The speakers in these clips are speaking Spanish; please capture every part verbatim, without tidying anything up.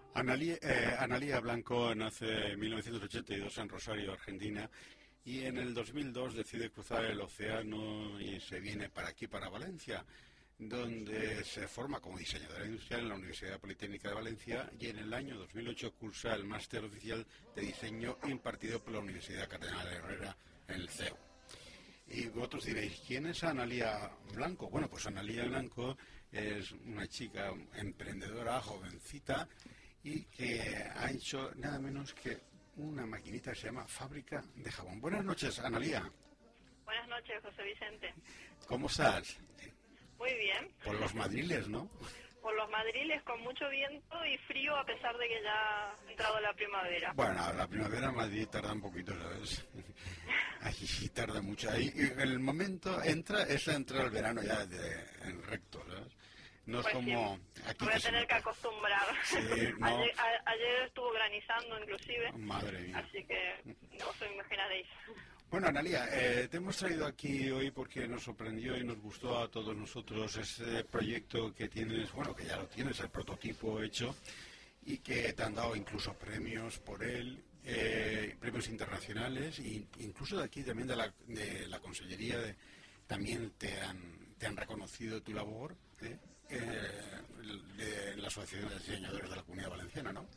Analía, eh, Analía Blanco nace en mil novecientos ochenta y dos en Rosario, Argentina, y en el dos mil dos decide cruzar el océano y se viene para aquí, para Valencia, donde se forma como diseñadora industrial en la Universidad Politécnica de Valencia y en el año dos mil ocho cursa el máster oficial de diseño impartido por la Universidad Cardenal Herrera en el C E U. Y vosotros diréis, ¿quién es Analía Blanco? Bueno, pues Analía Blanco es una chica emprendedora, jovencita, y que ha hecho nada menos que una maquinita que se llama Fábrica de Jabón. Buenas noches, Analía. Buenas noches, José Vicente. ¿Cómo estás? Muy bien. Por los madriles, ¿no? Por los madriles, con mucho viento y frío, a pesar de que ya ha entrado la primavera. Bueno, la primavera en Madrid tarda un poquito, ¿sabes? Ahí sí tarda mucho. Ahí, en el momento entra, es entrar el verano ya de, en recto, ¿sabes? No es pues como... Sí, aquí voy a que tener que acostumbrar. Sí, no. ayer, a, ayer estuvo granizando, inclusive. Madre mía. Así que no os imaginaréis. Bueno, Analía, eh, te hemos traído aquí hoy porque nos sorprendió y nos gustó a todos nosotros ese proyecto que tienes, bueno, que ya lo tienes, el prototipo hecho, y que te han dado incluso premios por él, eh, premios internacionales, e incluso de aquí también de la, de la Consellería, de, también te han, te han reconocido tu labor, ¿eh? Eh, de la Asociación de Diseñadores de la Comunidad Valenciana, ¿no?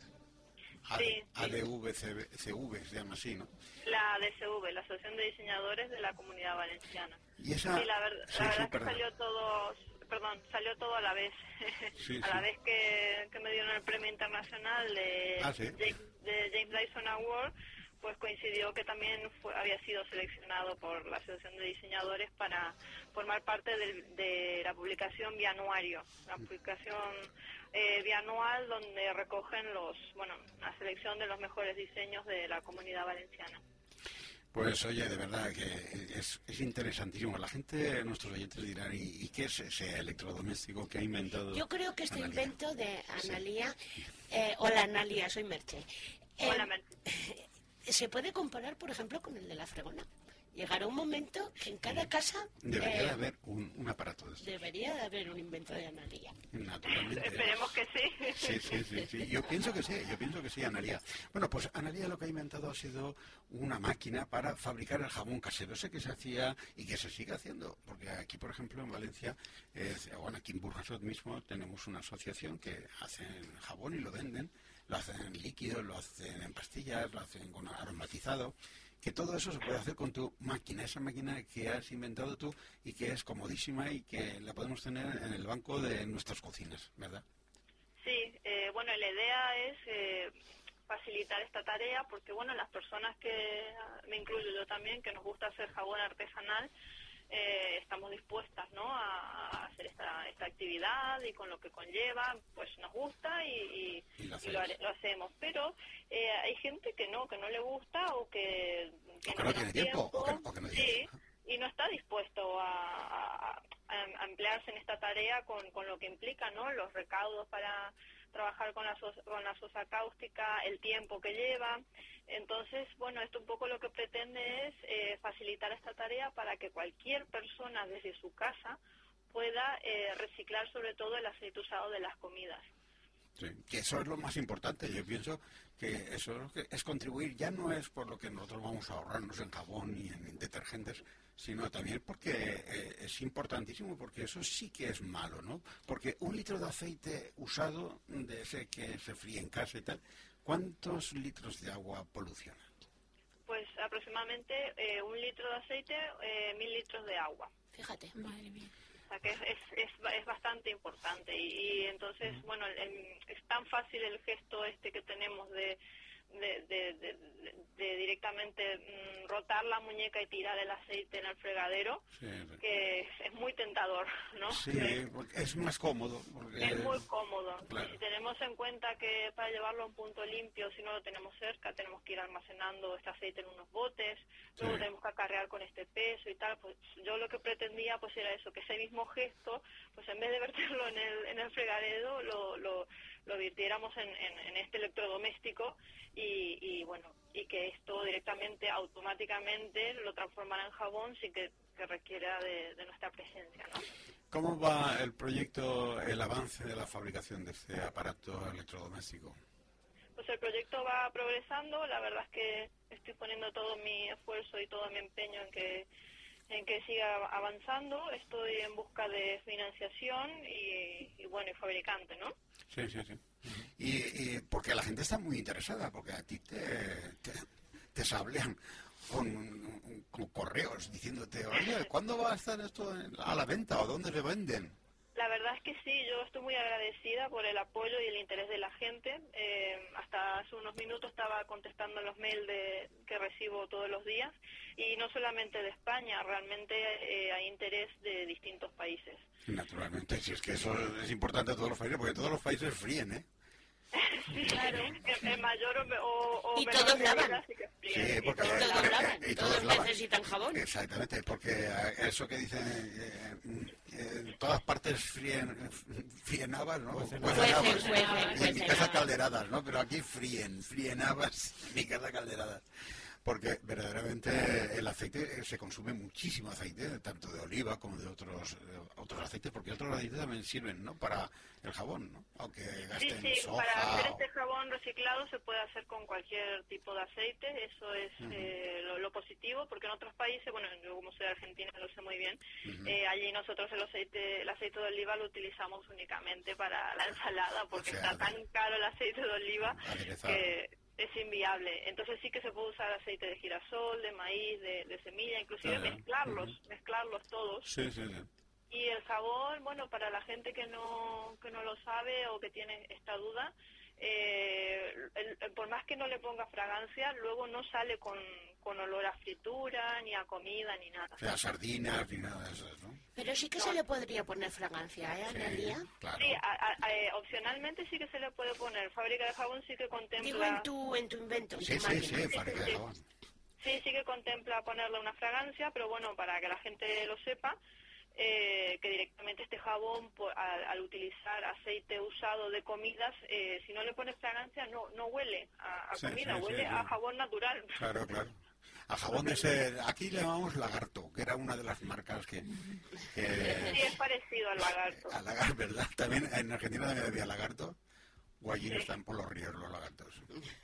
Sí, A D V C V se llama así, ¿no? La A D C V, la Asociación de Diseñadores de la Comunidad Valenciana. Y esa... Sí, la, ver, sí, la verdad sí, es que perdón. salió todo, perdón, salió todo a la vez. Sí, a sí. la vez que, que me dieron el premio internacional de, Ah, ¿sí? James, de James Dyson Award, pues coincidió que también fue, había sido seleccionado por la Asociación de Diseñadores para formar parte de, de la publicación bianuario, la publicación eh, bianual donde recogen los, bueno, la selección de los mejores diseños de la Comunidad Valenciana. Pues oye, de verdad que es, es interesantísimo. La gente, nuestros oyentes dirán, ¿y, y qué es ese electrodoméstico que ha inventado? Yo creo que este Analía? invento de Analía, sí. eh, hola Analía, soy Merche. Eh, Hola Merche. Se puede comparar, por ejemplo, con el de la fregona. Llegará un momento que en cada casa... Debería eh, de haber un, un aparato de esto. Debería de haber un invento de Analía. Naturalmente. Esperemos que sí. Sí, sí, sí, sí. Yo pienso que sí, yo pienso que sí, Analía. Bueno, pues Analía lo que ha inventado ha sido una máquina para fabricar el jabón casero, ese que se hacía y que se sigue haciendo. Porque aquí, por ejemplo, en Valencia, eh, bueno, aquí en Burjasot mismo, tenemos una asociación que hacen jabón y lo venden. Lo hacen en líquido, lo hacen en pastillas, lo hacen con aromatizado, que todo eso se puede hacer con tu máquina, esa máquina que has inventado tú y que es comodísima y que la podemos tener en el banco de nuestras cocinas, ¿verdad? Sí, eh, bueno, la idea es eh, facilitar esta tarea porque, bueno, las personas que, me incluyo yo también, que nos gusta hacer jabón artesanal, Eh, estamos dispuestas, ¿no?, a, a hacer esta, esta actividad y con lo que conlleva, pues nos gusta y, y, y, lo, y lo, lo hacemos. Pero eh, hay gente que no, que no le gusta o que, que, o que no, no tiene tiempo, tiempo o, que, o que no tiene sí, tiempo. Y no está dispuesto a, a, a emplearse en esta tarea con, con lo que implica, ¿no?, los recaudos para trabajar con la, con la sosa cáustica, el tiempo que lleva. Entonces, bueno, esto un poco lo que pretende es eh, facilitar esta tarea para que cualquier persona desde su casa pueda eh, reciclar sobre todo el aceite usado de las comidas. Sí, que eso es lo más importante. Yo pienso que eso es, lo que es contribuir, ya no es por lo que nosotros vamos a ahorrarnos en jabón y en detergentes, sino también porque eh, es importantísimo, porque eso sí que es malo, ¿no? Porque un litro de aceite usado, de ese que se fríe en casa y tal, ¿cuántos litros de agua poluciona? Pues aproximadamente eh, un litro de aceite, eh, mil litros de agua. Fíjate, madre mía. O sea que es, es, es, es bastante importante y, y entonces, uh-huh. bueno, el, el, es tan fácil el gesto este que tenemos de, de, de, de, de, de directamente mm, rotar la muñeca y tirar el aceite en el fregadero, sí, sí. que es, es muy tentador, ¿no? Sí, porque es más cómodo. Porque... Es muy cómodo. Claro. Y si tenemos en cuenta que para llevarlo a un punto limpio, si no lo tenemos cerca, tenemos que ir almacenando este aceite en unos botes, luego sí. tenemos que acarrear con este peso y tal, pues yo lo que pretendía pues era eso, que ese mismo gesto, pues en vez de verterlo en el, en el fregadero, lo, lo, lo virtiéramos en, en, en este electrodoméstico y, y bueno, y que esto directamente, automáticamente lo transformara en jabón sin que, que requiera de, de nuestra presencia, ¿no? ¿Cómo va el proyecto, el avance de la fabricación de este aparato electrodoméstico? pues el proyecto va progresando. La verdad es que estoy poniendo todo mi esfuerzo y todo mi empeño en que en que siga avanzando. Estoy en busca de financiación y, y bueno, y fabricante, ¿no? Sí, sí, sí. Y, y porque la gente está muy interesada, porque a ti te, te, te sablean con, con correos diciéndote, oye, ¿cuándo va a estar esto a la venta o dónde se venden? La verdad es que sí, yo estoy muy agradecida por el apoyo y el interés de la gente. Eh, hasta hace unos minutos estaba contestando los mails de, que recibo todos los días, y no solamente de España, realmente eh, hay interés de distintos países. Naturalmente, si es que eso es importante a todos los países, porque todos los países fríen, ¿eh? Sí, claro. En, en mayor o, o, o y menor todos medida lavan. sí que Sí, fríen, porque y todos todos lavan. lavan, y todos, todos lavan. necesitan jabón. Exactamente, porque eso que dicen, eh, eh, en todas partes fríen, fríen habas, ¿no? Cuecen Cuecen habas. habas. Cuecen, cuecen, Y en mi cuecen casa habas. calderadas, ¿no? Pero aquí fríen, fríen habas, en mi casa calderadas. Porque verdaderamente el aceite, se consume muchísimo aceite, tanto de oliva como de otros eh, otros aceites, porque otros aceites también sirven, ¿no? Para el jabón, ¿no? Aunque Sí, gasten sí, soja. para hacer o- este jabón reciclado se puede hacer con cualquier tipo de aceite. Eso es Ujú. eh, lo, lo positivo, porque en otros países, bueno, yo como soy de Argentina lo sé muy bien, Ujú. eh, allí nosotros el aceite, el aceite de oliva lo utilizamos únicamente para la ensalada, porque O sea, está tan caro el aceite de oliva aderezar. que es inviable. Entonces sí que se puede usar aceite de girasol, de maíz, de, de semilla, inclusive Claro. mezclarlos, Ujú. mezclarlos todos. Sí, sí, sí. Y el jabón, bueno, para la gente que no que no lo sabe o que tiene esta duda, eh, el- el- por más que no le ponga fragancia, luego no sale con, con olor a fritura, ni a comida, ni nada. O sea, sardinas ni nada de eso, ¿no? Pero sí que se le podría poner fragancia, ¿eh, Analia? Sí, claro. Sí, a- a- a- eh, opcionalmente sí que se le puede poner. Fábrica de jabón sí que Digo, contempla... en tu, en tu invento, en Sí, tu sí, máquina. sí, fábrica de jabón. Sí, sí que contempla ponerle una fragancia, pero bueno, para que la gente lo sepa, eh, que directamente este jabón, po- al, al utilizar aceite usado de comidas, eh, si no le pones fragancia, no no huele a, a Sí, comida, sí, sí, huele sí. a jabón natural. Claro, claro. A jabón de ese, aquí le llamamos Lagarto, que era una de las marcas que... que Sí, es parecido al lagarto. a lagar, ¿verdad? También en Argentina también había lagarto, o allí no están por los ríos los lagartos.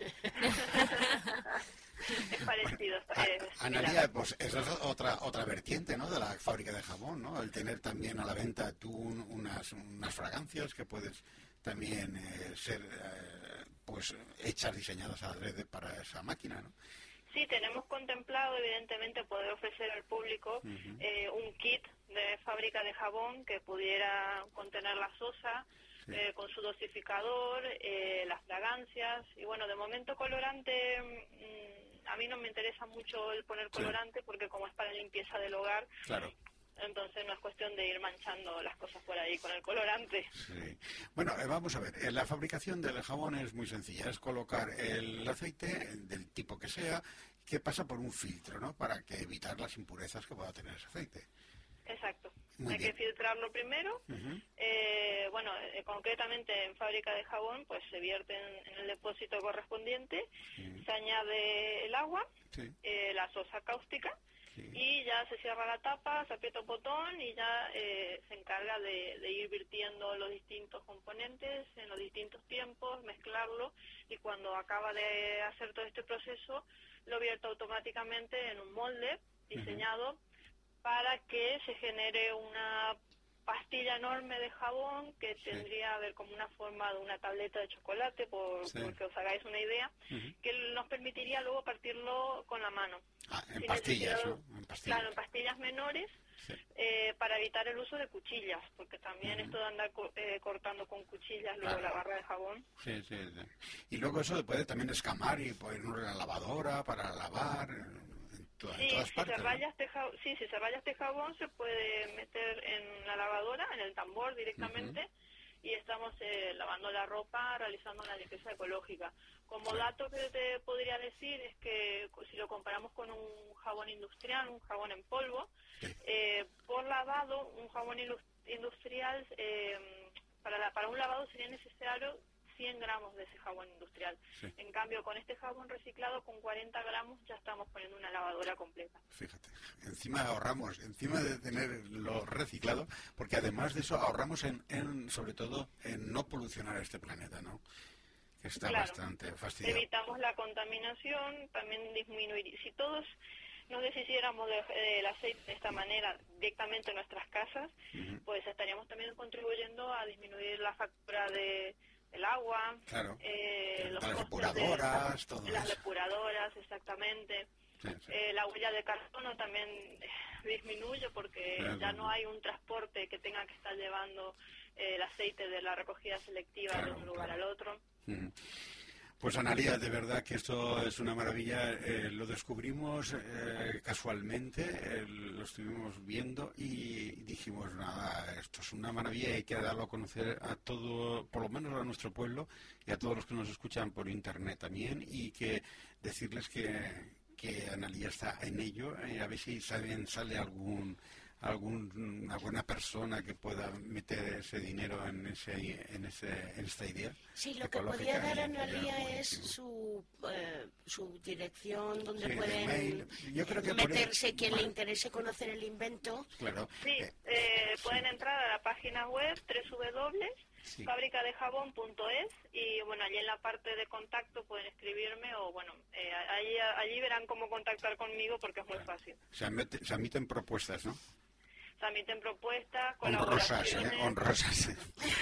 Es parecido. A- es similar. Analia, pues esa es otra otra vertiente, ¿no? De la fábrica de jabón, ¿no? El tener también a la venta tú un- unas, unas fragancias que puedes también eh, ser, eh, pues, hechas, diseñadas a red para esa máquina, ¿no? Sí, tenemos contemplado, evidentemente, poder ofrecer al público Ujú. eh, un kit de fábrica de jabón que pudiera contener la sosa, Sí. eh, con su dosificador, eh, las fragancias. Y bueno, de momento colorante, mm, a mí no me interesa mucho el poner Sí. colorante, porque como es para limpieza del hogar, Claro. entonces no es cuestión de ir manchando las cosas por ahí con el colorante. Sí. Bueno, eh, vamos a ver, eh, la fabricación del jabón es muy sencilla, es colocar el aceite eh, del tipo que sea, que pasa por un filtro, ¿no? Para que evitar las impurezas que pueda tener ese aceite. Exacto. Muy Hay bien. que filtrarlo primero. Ujú. Eh, bueno, eh, concretamente en fábrica de jabón, pues se vierte en, en el depósito correspondiente, Sí. se añade el agua, Sí, eh, la sosa cáustica, sí. y ya se cierra la tapa, se aprieta un botón y ya eh, se encarga de, de ir virtiendo los distintos componentes en los distintos tiempos, mezclarlo, y cuando acaba de hacer todo este proceso, lo vierte automáticamente en un molde diseñado para que se genere una pastilla enorme de jabón que Sí. tendría a ver como una forma de una tableta de chocolate, por, Sí. por que os hagáis una idea, Ujú. que nos permitiría luego partirlo con la mano. Ah, en sin pastillas, necesidad- ¿no? En pastillas. Claro, en pastillas menores, Sí. eh, para evitar el uso de cuchillas, porque también Ujú. esto de andar co- eh, cortando con cuchillas luego Claro. la barra de jabón. Sí, sí, sí. Y luego eso puede también escamar y ponerlo en la lavadora para lavar, en, to- en Sí, todas si partes, se ¿no? raya este jabón, sí, si se raya este jabón se puede meter en la lavadora, en el tambor directamente, y estamos eh, lavando la ropa, realizando una limpieza ecológica. Como dato que te podría decir es que co- si lo comparamos con un jabón industrial, un jabón en polvo, Sí. eh, por lavado, un jabón ilus- industrial, eh, para, la- para un lavado sería necesario cien gramos de ese jabón industrial. Sí. En cambio, con este jabón reciclado, con cuarenta gramos, ya estamos poniendo una lavadora completa. Fíjate, encima ahorramos, encima de tener lo reciclado, porque además de eso ahorramos en, en sobre todo en no polucionar este planeta, ¿no? que está Claro. bastante fastidiado. Evitamos la contaminación, también disminuir. Si todos nos deshiciéramos de- del aceite de esta manera directamente en nuestras casas, Ujú. pues estaríamos también contribuyendo a disminuir la factura de, del agua, Claro. eh, los Las costes depuradoras, todo de las eso. depuradoras, exactamente. Sí, sí. Eh, la huella de carbono también eh, disminuye porque Claro. ya no hay un transporte que tenga que estar llevando eh, el aceite de la recogida selectiva Claro, de un lugar claro. al otro. Ujú. Pues Analía, de verdad que esto es una maravilla. Eh, lo descubrimos eh, casualmente, eh, lo estuvimos viendo y dijimos, nada, esto es una maravilla y hay que darlo a conocer a todo, por lo menos a nuestro pueblo y a todos los que nos escuchan por internet también, y que decirles que, que Analía está en ello, eh, a ver si saben, sale algún alguna buena persona que pueda meter ese dinero en ese en ese en esta idea. Sí, lo que ecológica podría dar y- y Analía ya, es buenísimo. su, eh, su dirección donde Sí, de pueden mail. Yo creo que por ahí- meterse quien vale. le interese conocer el invento. Claro. Sí, Eh, eh, sí. pueden entrar a la página web doble u doble u doble u punto Sí. fábrica de jabón punto es y bueno, allí en la parte de contacto pueden escribirme o bueno, eh, allí, allí verán cómo contactar conmigo porque es muy fácil. Se, admite- se admiten propuestas, ¿no? Se admiten propuestas, Honrosas, ¿eh? colaboraciones, Honrosas.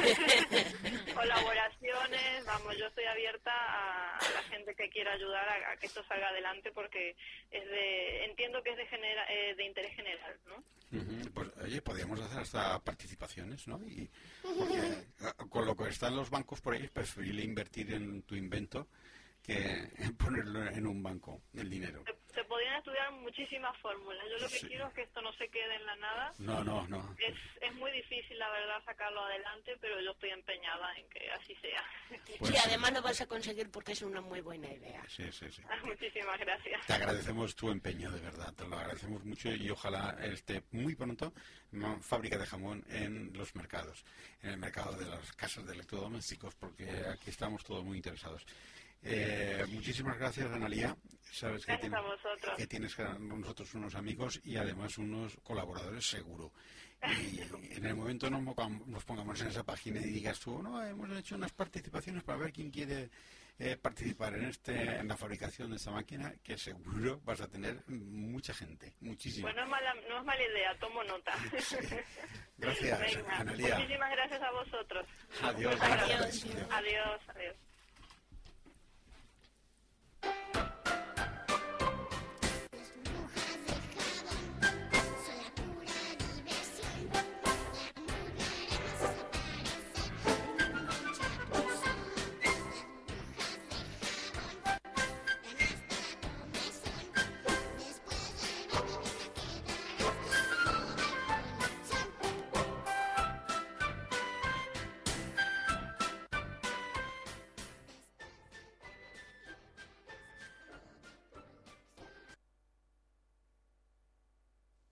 colaboraciones, vamos, yo estoy abierta a, a la gente que quiera ayudar a, a que esto salga adelante porque es de, entiendo que es de, genera, eh, de interés general, ¿no? Ujú. Pues oye, podríamos hacer hasta participaciones, ¿no? Y, porque eh, con lo que están los bancos por ahí es preferible invertir en tu invento que en ponerlo en un banco, el dinero. Se, se podrían estudiar muchísimas fórmulas. Yo lo que Sí. quiero es que esto no se quede en la nada. No, no, no. Es, es muy difícil, la verdad, sacarlo adelante, pero yo estoy empeñada en que así sea. Pues y sí. además lo vas a conseguir porque es una muy buena idea. Sí, sí, sí. Muchísimas gracias. Te agradecemos tu empeño, de verdad, te lo agradecemos mucho y ojalá esté muy pronto ma- fábrica de jamón en los mercados, en el mercado de las casas de electrodomésticos, porque aquí estamos todos muy interesados. Eh, muchísimas gracias, Analía. Sabes que, Gracias tien- a vosotros. que tienes con nosotros unos amigos y además unos colaboradores seguro. Y en el momento nos, mocam- nos pongamos en esa página y digas tú, no, hemos hecho unas participaciones para ver quién quiere eh, participar en este en la fabricación de esta máquina, que seguro vas a tener mucha gente, muchísima. Pues no es mala, no es mala idea, tomo nota. Gracias, Venga, Analía. muchísimas gracias a vosotros. Adiós, Muchas gracias. gracias. Adiós, adiós.